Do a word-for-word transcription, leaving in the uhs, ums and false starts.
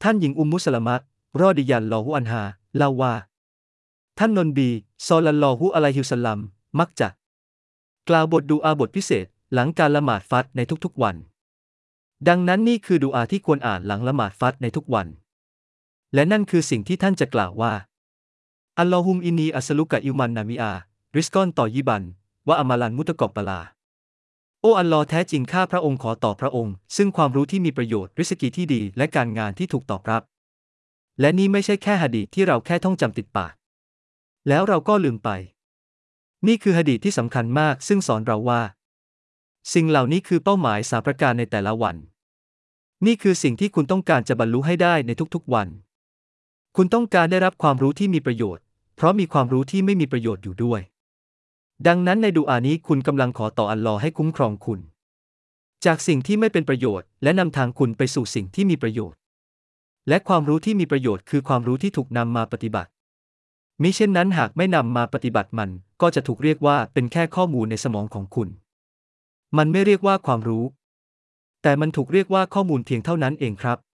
ท่านหญิงอุมมุสลามะห์ รอฎิยัลลอฮุอันฮาเล่าว่าท่านนบี ศ็อลลัลลอฮุอะลัยฮิวะซัลลัมมักจะกล่าวบทดุอาบทพิเศษหลังการละหมาดฟัจร์ในทุกๆวันดังนั้นนี่คือดุอาที่ควรอ่านหลังละหมาดฟัจร์ในทุกวันและนั่นคือสิ่งที่ท่านจะกล่าวว่าอัลลอฮุมอินนีอัสลุกะอิลมันนามิอาริสกอนต่อยิบันวะอามาลันมุตะกอบบะลาโอ้อัลลอฮ์แท้จริงข้าพระองค์ขอต่อพระองค์ซึ่งความรู้ที่มีประโยชน์ริสกีที่ดีและการงานที่ถูกตอบรับและนี่ไม่ใช่แค่หะดีษที่เราแค่ท่องจำติดปากแล้วเราก็ลืมไปนี่คือหะดีษที่สำคัญมากซึ่งสอนเราว่าสิ่งเหล่านี้คือเป้าหมายสามประการในแต่ละวันนี่คือสิ่งที่คุณต้องการจะบรรลุให้ได้ในทุกๆวันคุณต้องการได้รับความรู้ที่มีประโยชน์เพราะมีความรู้ที่ไม่มีประโยชน์อยู่ด้วยดังนั้นในดุอานี้คุณกำลังขอต่ออัลลอฮ์ให้คุ้มครองคุณจากสิ่งที่ไม่เป็นประโยชน์และนำทางคุณไปสู่สิ่งที่มีประโยชน์และความรู้ที่มีประโยชน์คือความรู้ที่ถูกนำมาปฏิบัติมิเช่นนั้นหากไม่นำมาปฏิบัติมันก็จะถูกเรียกว่าเป็นแค่ข้อมูลในสมองของคุณมันไม่เรียกว่าความรู้แต่มันถูกเรียกว่าข้อมูลเพียงเท่านั้นเองครับ